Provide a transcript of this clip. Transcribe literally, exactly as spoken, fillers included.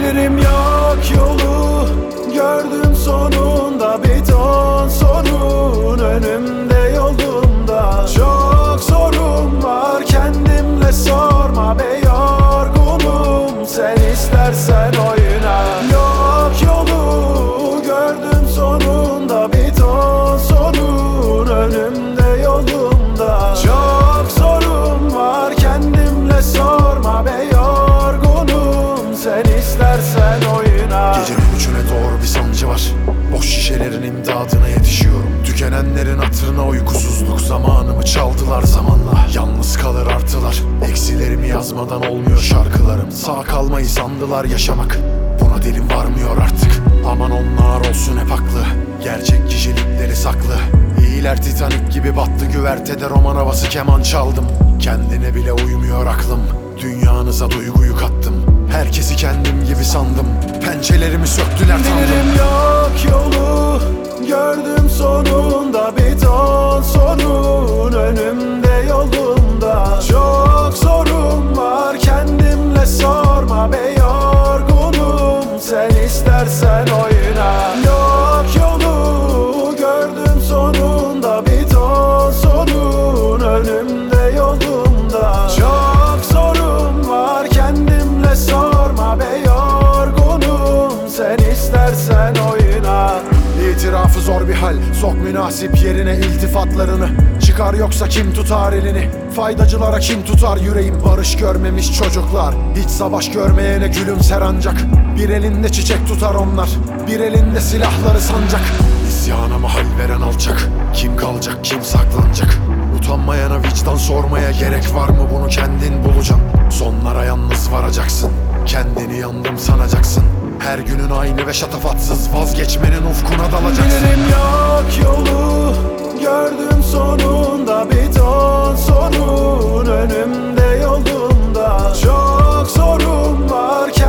Bilirim yok yolu, gördüm sonunda bir ton sorun önümde yolumda. Çok sorun var, kendimle sorma be yorgunum, sen istersen oyna. Yok yolu, gördüm sonunda bir ton sorun önümde yolumda. Çok sorun var, kendimle sorma be yorgunum, sen istersen oyna. Gecenin üçüne doğru bir sancı var, boş şişelerin imdadına yetişiyorum. Tükenenlerin hatırına uykusuzluk zamanımı çaldılar zamanla. Yalnız kalır artılar, eksilerimi yazmadan olmuyor şarkılarım. Sağ kalmayı sandılar yaşamak, buna dilim varmıyor artık. Aman onlar olsun hep haklı, gerçek kişilikleri saklı. İyiler Titanik gibi battı güvertede, roman havası keman çaldım. Kendine bile uymuyor aklım, dünyanıza duyguyu kattım. Herkesi kendim gibi sandım, pençelerimi söktüler tanrım. Bilirim yok yolu, gördüm sonunda bir ton sorun önümde yolumda. Çok sorun var, kendimle sorma be yorgunum, sen istersen oyna. Yok yolu, gördüm sonunda bir ton sorun önümde yolumda. Çok sorun var, kendimle sorma be yorgunum, sen istersen oyna. İtirafı zor bir hal, sok münasip yerine iltifatlarını. Çıkar yoksa kim tutar elini, faydacılara kim tutar yüreğim. Barış görmemiş çocuklar, hiç savaş görmeyene gülümser ancak. Bir elinde çiçek tutar onlar, bir elinde silahları sancak. İsyana mahal veren alçak, kim kalacak kim saklanacak. Utanmayana vicdan sormaya gerek var mı, bunu kendin bulacaksın. Sonlara yalnız varacaksın, kendini yandım sanacaksın. Her günün aynı ve şatafatsız, vazgeçmenin ufkuna dalacaksın. Bilirim yok yolu, gördüm sonunda bir ton sorun önümde yolumda. Çok sorun var,